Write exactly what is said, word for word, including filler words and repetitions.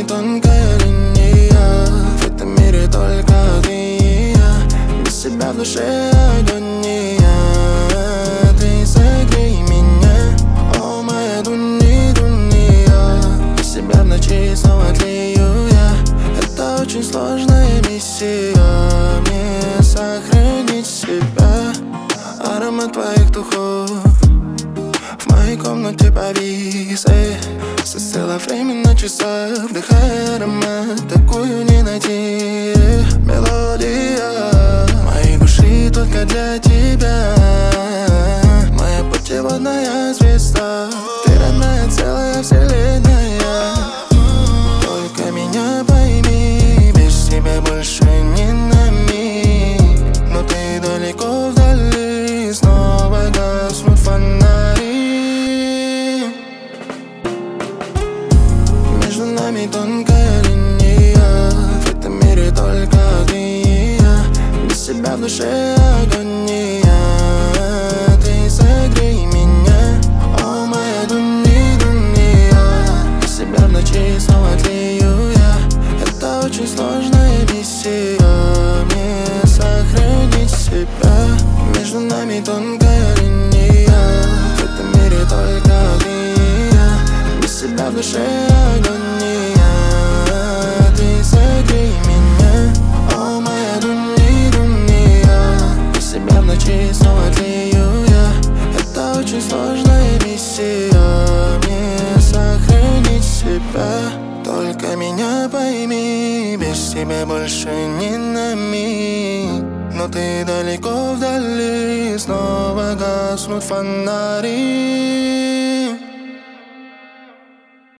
тонкая линия. В этом мире только ты и я. Без себя в душе агония. Ты согрей меня, о моя дуни, дуния. Без себя в ночи снова тлею я. Это очень сложная миссия, мне сохранить себя. Аромат твоих духов в моей комнате повис, эй. Застыло время на часах, вдыхая аромат, такую не найти, эй. Мелодия моей души только для тебя. Моя путеводная звезда, ты родная, целая вселенная. Только меня пойми, без тебя больше не на миг. Но ты далеко вдали, снова гаснут фонари. Между нами тонкая линия. В этом мире только ты и я. Без себя в душе агония. Ты согрей меня, о моя дуни, дуния. Без себя в ночи снова тлею я. Это очень сложная миссия, мне сохранить себя. Между нами тонкая линия. В этом мире только ты и я. Без себя в душе агония. Ты согрей меня, о моя дуни, дуния. Без себя в ночи снова тлею я. Это очень сложная миссия, мне сохранить себя. Только меня пойми, без тебя больше не на миг. Но ты далеко вдали, снова гаснут фонари.